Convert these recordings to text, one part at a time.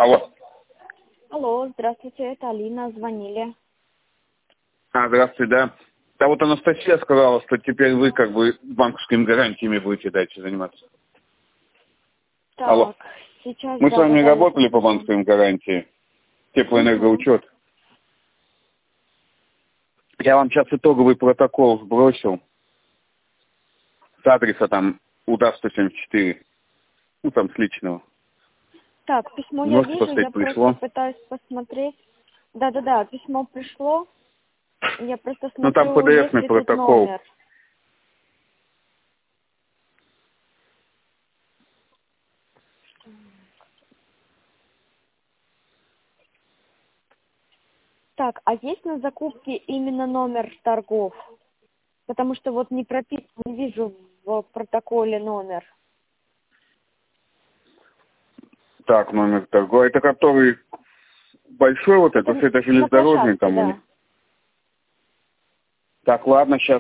Алло. Алло, здравствуйте, это Алина, звонили. Здравствуйте, да. Да вот Анастасия сказала, что теперь вы как бы банковскими гарантиями будете дальше заниматься. Так, Алло. сейчас... Мы с вами я работали по посмотрю. банковским гарантиям. Теплоэнергоучет. Я вам сейчас итоговый протокол сбросил с адреса там УДА-174. Ну, там с личного. Так, письмо я Можете вижу, посмотреть, я пришло. просто пытаюсь посмотреть. Да, письмо пришло. Я просто Ну, там смотрю, есть PDF-ный ли тут протокол. номер. Так, а есть на закупке именно номер торгов? Потому что вот не прописан, не вижу в протоколе номер. Так, номер торговый. Это который большой вот Это это на железнодорожный площадке, там у них. да. Так, ладно, сейчас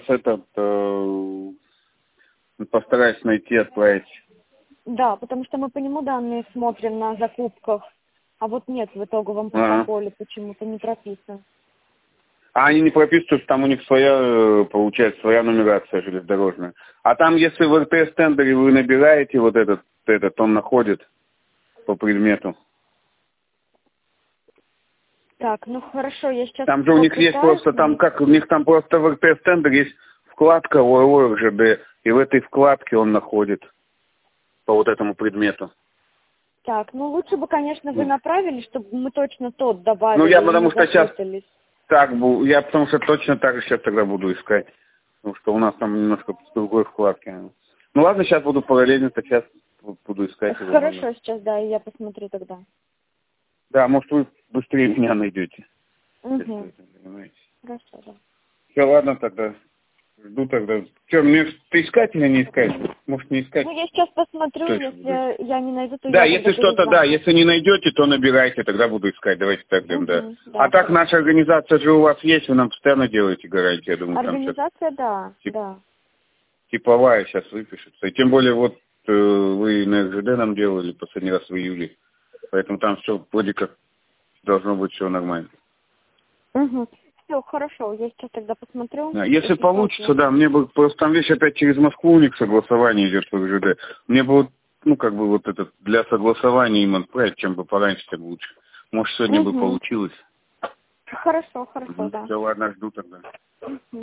постараюсь найти, отправить. Да, потому что мы по нему данные смотрим на закупках, а вот нет в итоговом Ага. протоколе почему-то не прописан. А они не прописывают, что там у них своя, получается, своя нумерация железнодорожная. А там, если в РТС-тендере вы набираете вот этот, он находит по предмету. Так, ну хорошо, я сейчас Там же у них есть попытаюсь просто, там найти. как, у них там просто в РТС-тендере есть вкладка ОРЖД, и в этой вкладке он находит по вот этому предмету. Так, ну лучше бы, конечно, вы направили, чтобы мы точно тот добавили Ну, я и потому не что сейчас запутались. я потому что точно так же сейчас тогда буду искать. Потому что у нас там немножко в другой вкладке. Ну ладно, сейчас буду параллельно, сейчас буду искать его номер. Хорошо, сейчас, да, и я посмотрю тогда. Да, может вы быстрее меня найдете. Если вы Угу. этим занимаетесь. Хорошо, да. Все, ладно тогда. Жду тогда. Что, мне искать или не искать? Может не искать? Ну, я сейчас посмотрю, Что еще буду искать? если я не найду, то Да, я если тогда что-то, да, перезвоню. если не найдете, то набирайте, тогда буду искать. Давайте так делаем, да. Угу, А да, так хорошо. наша организация же у вас есть, вы нам постоянно делаете гарантии, я думаю, там сейчас Организация, да, тип- да. типовая сейчас выпишется. И тем более вот вы на РЖД нам делали последний раз в июле, поэтому там все вроде как должно быть все нормально. Угу. Все, хорошо, я сейчас тогда посмотрю. Да, если получится, точно. да, мне бы просто там вещь опять через Москву у них согласование идет в РЖД. Мне бы вот, ну как бы вот это для согласования им отправить, чем бы пораньше, тем лучше. Может сегодня бы Угу. получилось. Хорошо, да. Все, ладно, жду тогда. Мгм.